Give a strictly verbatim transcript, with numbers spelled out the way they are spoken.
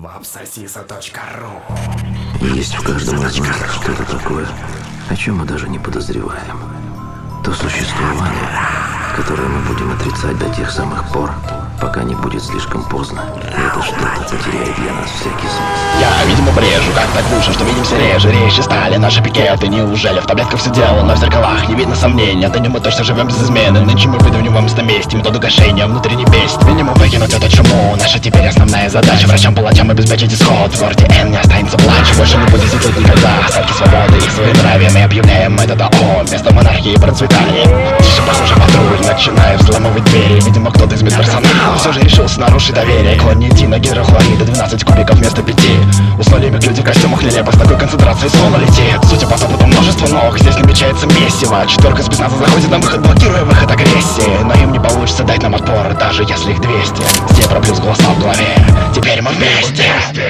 Мапсосиса точка ру. Есть в каждом из нас что-то такое, о чем мы даже не подозреваем. То существование, которое мы будем отрицать до тех самых пор, пока не будет слишком поздно. И это что-то потеряет для нас всякий смысл. Я, видимо, брежу, как так вышло, что видимся реже. Резче стали наши пикеты. Неужели в таблетках все дело, но в зеркалах не видно сомнения. Да не, мы точно живем без измены. Нынче мы выдвинем вам месте методу гашения внутренней бесит. Минимум выкинуть эту чуму. Наша теперь основная задача. Врачам-палачам обеспечить исход. В городе Н не останется плач. Больше не будет тут никогда. Остатки свободы и своенравия мы объявляем это ООН. Вместо монархии и процветания. Тише, похоже, патруль начинает взламывать двери. Видимо, кто-то из медперсонала все же решился нарушить доверие. Клон не идти на гидрохлориды, двенадцать кубиков вместо пяти. Уснули миг люди в костюмах нелепо, с такой концентрацией снова летит. Судя по топоту множество ног, здесь намечается месиво. Четверка спецназа заходит на выход, блокируя выход агрессии. Но им не получится дать нам отпор, даже если их двести. Все пробьют голоса в голове, теперь мы вместе.